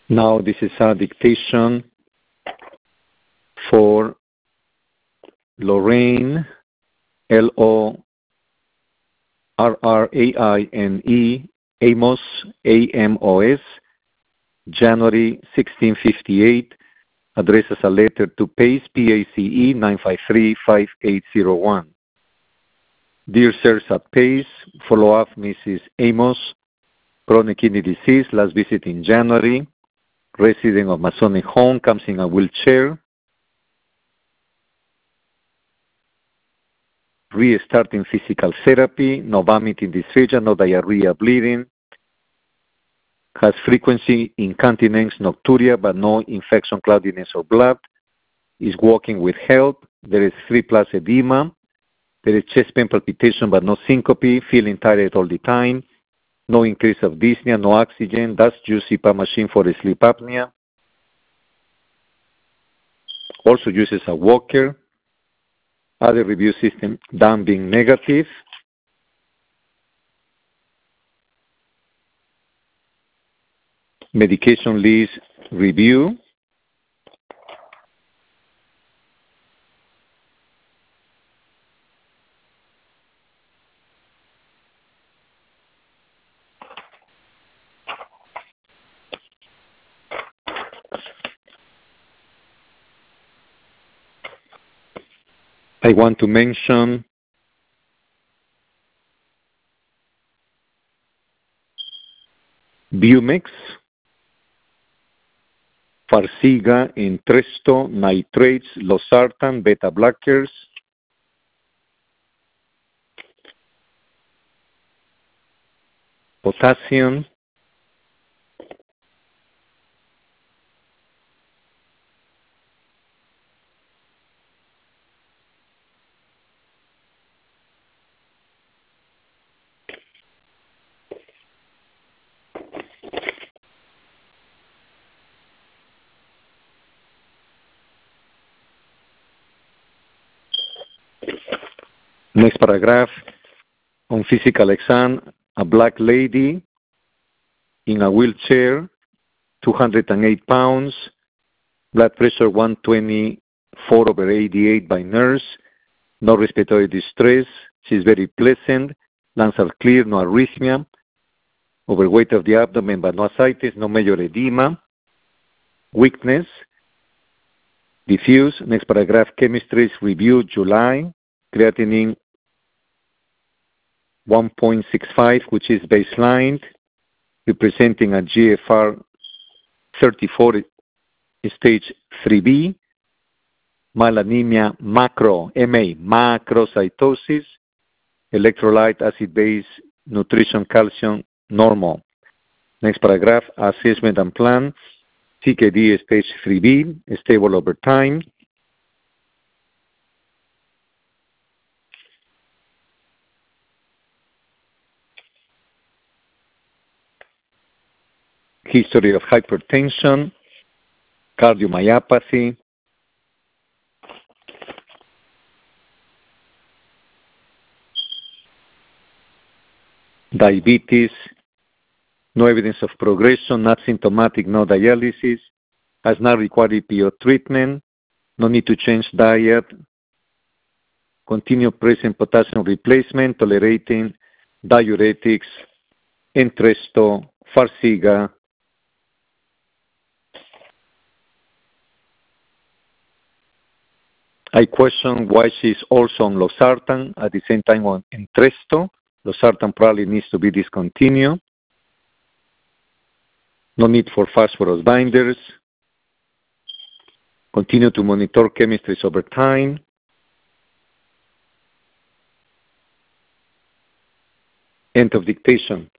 Now this is a dictation for Lorraine, Lorraine, Amos, Amos, January 1658, addresses a letter to PACE, PACE 953-5801. Dear Sirs at PACE, follow up Mrs. Amos, chronic kidney disease, last visit in January, resident of Masonic home, comes in a wheelchair, restarting physical therapy, no vomiting, dysphagia, no diarrhea, bleeding, has frequency incontinence, nocturia, but no infection, cloudiness, or blood, is walking with help, there is 3+ edema, there is chest pain, palpitation, but no syncope, feeling tired all the time, no increase of dyspnea, no oxygen, does use CPAP machine for the sleep apnea, also uses a walker, other review system done being negative, medication list review, I want to mention Bumex, Farxiga, Entresto, nitrates, losartan, beta blockers, potassium, next paragraph, on physical exam, a black lady in a wheelchair, 208 pounds, blood pressure 124/88 by nurse, no respiratory distress, she's very pleasant, lungs are clear, no arrhythmia, overweight of the abdomen but no ascites, no major edema, weakness, diffuse. Next paragraph, chemistry review, July, creatinine 1.65, which is baseline, representing a GFR 34 stage 3B, malanemia macro, MA, macrocytosis, electrolyte, acid-base, nutrition, calcium, normal. Next paragraph, assessment and plan, CKD stage 3B, stable over time. History of hypertension, cardiomyopathy, diabetes, no evidence of progression, not symptomatic, no dialysis, has not required EPO treatment, no need to change diet, continue present potassium replacement, tolerating diuretics, Entresto, Farxiga. I question why she's also on losartan at the same time on Entresto. Losartan probably needs to be discontinued. No need for phosphorus binders. Continue to monitor chemistries over time. End of dictation.